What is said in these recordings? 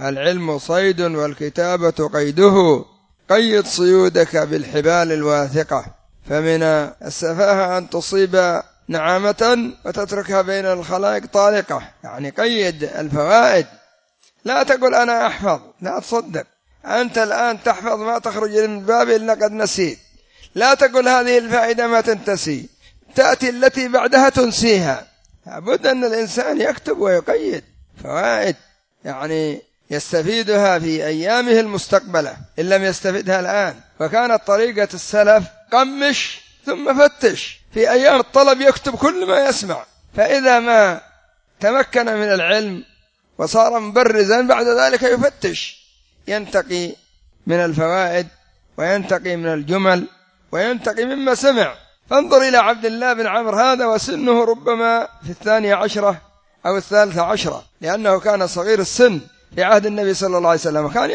العلم صيد والكتابة قيده، قيد صيودك بالحبال الواثقة. فمن السفاهة أن تصيب نعامة وتتركها بين الخلائق طالقة، يعني قيد الفوائد. لا تقول أنا أحفظ، لا تصدق، أنت الآن تحفظ ما تخرج من باب إلا قد نسيت. لا تقول هذه الفائدة ما تنتسي، تأتي التي بعدها تنسيها. لابد أن الإنسان يكتب ويقيد فوائد، يعني يستفيدها في أيامه المستقبلة إن لم يستفدها الآن. وكانت طريقة السلف قمش ثم فتش، في أيام الطلب يكتب كل ما يسمع، فإذا ما تمكن من العلم وصار مبرزا بعد ذلك يفتش، ينتقي من الفوائد وينتقي من الجمل وينتقي مما سمع. فانظر إلى عبد الله بن عمرو هذا وسنه ربما في 12 أو 13، لأنه كان صغير السن في عهد النبي صلى الله عليه وسلم، وكان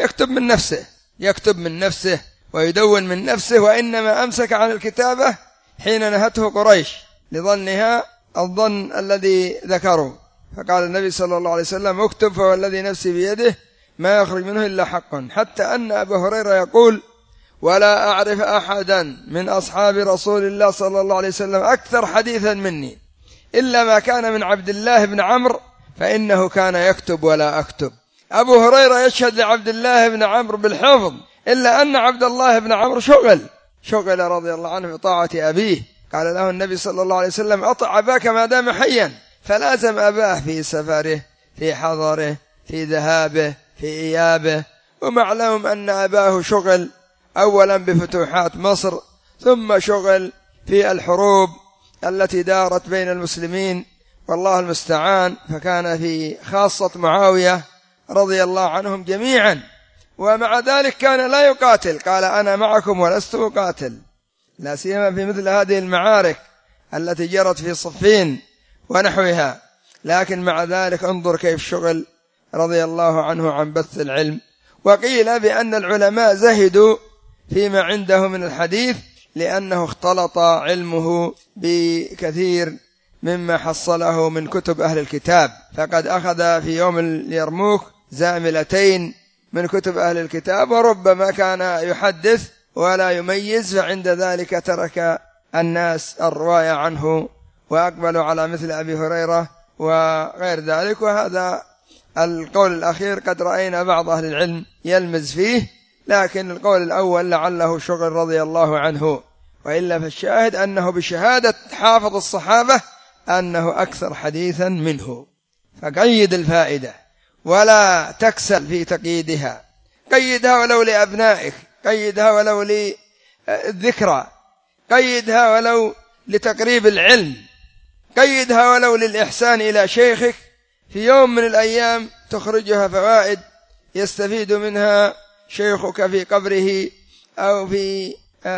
يكتب من نفسه ويدون من نفسه، وإنما أمسك عن الكتابة حين نهته قريش لظنها الظن الذي ذكروا. فقال النبي صلى الله عليه وسلم اكتب فوالذي نفسي بيده ما يخرج منه إلا حق. حتى أن أبا هريرة يقول ولا أعرف أحدا من أصحاب رسول الله صلى الله عليه وسلم أكثر حديثا مني إلا ما كان من عبد الله بن عمرو فإنه كان يكتب ولا أكتب. أبو هريرة يشهد لعبد الله بن عمرو بالحفظ، إلا أن عبد الله بن عمرو شغل رضي الله عنه بطاعة أبيه. قال له النبي صلى الله عليه وسلم أطع أباك ما دام حيا، فلازم أباه في سفره، في حضره، في ذهابه، في إيابه. ومعلوم أن أباه شغل أولا بفتوحات مصر، ثم شغل في الحروب التي دارت بين المسلمين والله المستعان، فكان في خاصة معاوية رضي الله عنهم جميعا، ومع ذلك كان لا يقاتل، قال أنا معكم ولست أقاتل، لا سيما في مثل هذه المعارك التي جرت في صفين ونحوها. لكن مع ذلك انظر كيف شغل رضي الله عنه عن بث العلم. وقيل بأن العلماء زهدوا فيما عنده من الحديث لأنه اختلط علمه بكثير مما حصله من كتب أهل الكتاب، فقد أخذ في يوم اليرموك زاملتين من كتب أهل الكتاب، وربما كان يحدث ولا يميز، فعند ذلك ترك الناس الرواية عنه وأقبلوا على مثل أبي هريرة وغير ذلك. وهذا القول الأخير قد رأينا بعض أهل العلم يلمز فيه، لكن القول الأول لعله شغل رضي الله عنه، وإلا فالشاهد أنه بشهادة حافظ الصحابة أنه أكثر حديثا منه. فقيد الفائدة ولا تكسل في تقييدها، قيدها ولو لأبنائك، قيدها ولو للذكرى، قيدها ولو لتقريب العلم، قيدها ولو للإحسان إلى شيخك، في يوم من الأيام تخرجها فوائد يستفيد منها شيخك في قبره أو في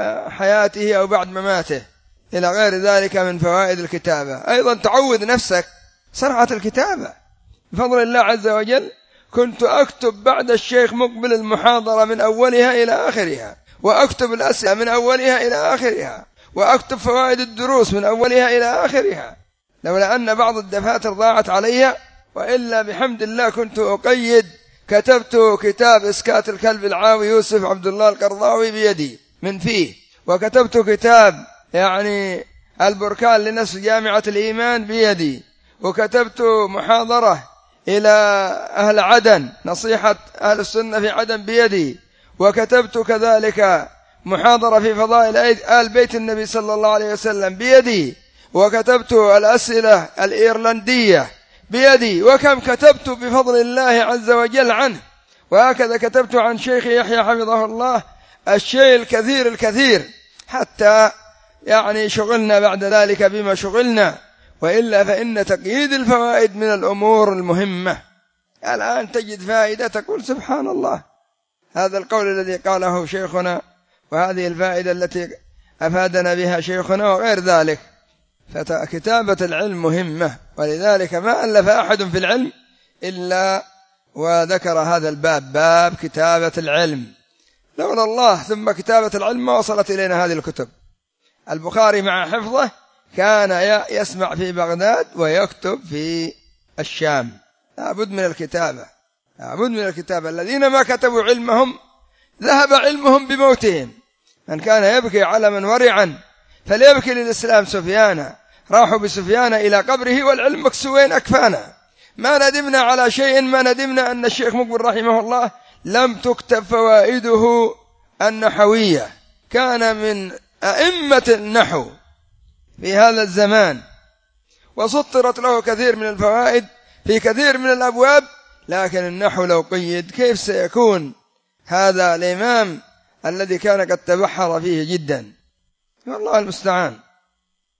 حياته أو بعد مماته إلى غير ذلك من فوائد الكتابة. أيضا تعود نفسك صنعة الكتابة بفضل الله عز وجل. كنت أكتب بعد الشيخ مقبل المحاضرة من أولها إلى آخرها، وأكتب الأسئلة من أولها إلى آخرها، وأكتب فوائد الدروس من أولها إلى آخرها، لولا أن بعض الدفاتر ضاعت علي، وإلا بحمد الله كنت أقيد. كتبت كتاب إسكات الكلب العاوي يوسف عبد الله القرضاوي بيدي من فيه، وكتبت كتاب يعني البركان لنسل جامعة الإيمان بيدي، وكتبت محاضرة إلى أهل عدن نصيحة أهل السنة في عدن بيدي، وكتبت كذلك محاضرة في فضائل آل بيت النبي صلى الله عليه وسلم بيدي، وكتبت الأسئلة الإيرلندية بيدي، وكم كتبت بفضل الله عز وجل عنه. وهكذا كتبت عن شيخ يحيى حفظه الله الشيء الكثير حتى يعني شغلنا بعد ذلك بما شغلنا، وإلا فإن تقييد الفوائد من الأمور المهمة. الآن تجد فائدة تقول سبحان الله، هذا القول الذي قاله شيخنا وهذه الفائدة التي أفادنا بها شيخنا وغير ذلك. فكتابة العلم مهمة، ولذلك ما ألف أحد في العلم إلا وذكر هذا الباب، باب كتابة العلم. لولا الله ثم كتابة العلم ما وصلت إلينا هذه الكتب. البخاري مع حفظه كان يسمع في بغداد ويكتب في الشام، لا بد من الكتابة. لابد من الكتابة. الذين ما كتبوا علمهم ذهب علمهم بموتهم. من كان يبكي علما ورعا فليبكي للإسلام سفيانا، راحوا بسفيان إلى قبره والعلم مكسوين أكفانا. ما ندمنا على شيء، ما ندمنا أن الشيخ مقبل رحمه الله لم تكتب فوائده النحوية، كان من أئمة النحو في هذا الزمان، وسطرت له كثير من الفوائد في كثير من الأبواب، لكن النحو لو قيد كيف سيكون هذا الإمام الذي كان قد تبحر فيه جدا؟ والله المستعان.